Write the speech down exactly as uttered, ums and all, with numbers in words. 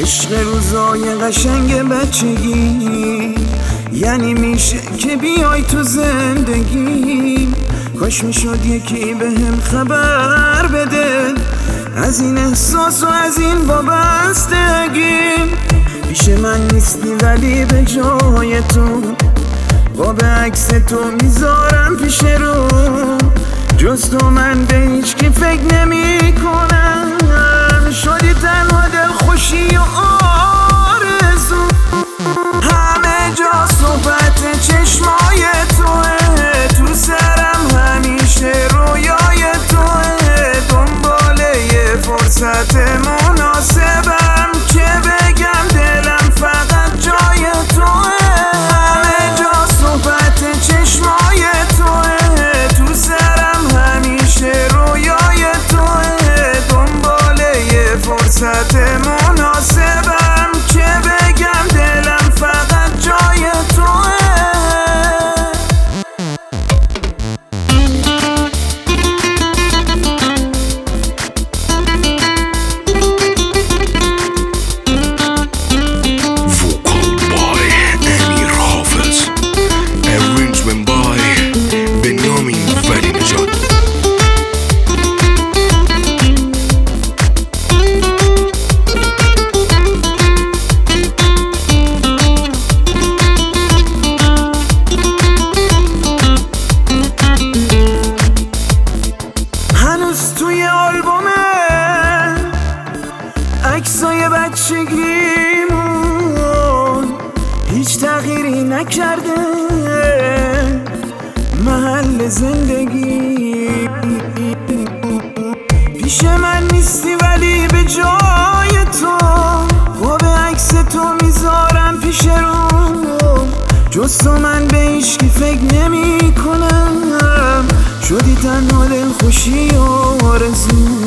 عشق روزای قشنگ بچگی، یعنی میشه که بیای تو زندگی. کاش میشد یکی به هم خبر بده از این احساس و از این وابستگی. پیش من نیستی ولی به جای تو با به عکس تو میذارم پیش رو. جز تو من به هیچ کی فکر نمی کنم. شدی تنها دل خوشی و آرزو، همه جا صحبت چشمای توه. تو سرم همیشه رویای توه. دنباله یه فرصت مناسبم که بگم دلم فقط جای توه. همه جا صحبت چشمای توه. تو سرم همیشه رویای توه. دنباله یه فرصت مناسبم که بگم دلم فقط جای توه. هنوز توی آلبومه عکسای بچگیمون هیچ تغییری نکرده. محل زندگی پیش من نیستی ولی به جای تو با به عکس تو میذارم پیش رو. جز تو من به هیچ کی فکر نمی کنم. شدی تنها دل خوشی و آرزو،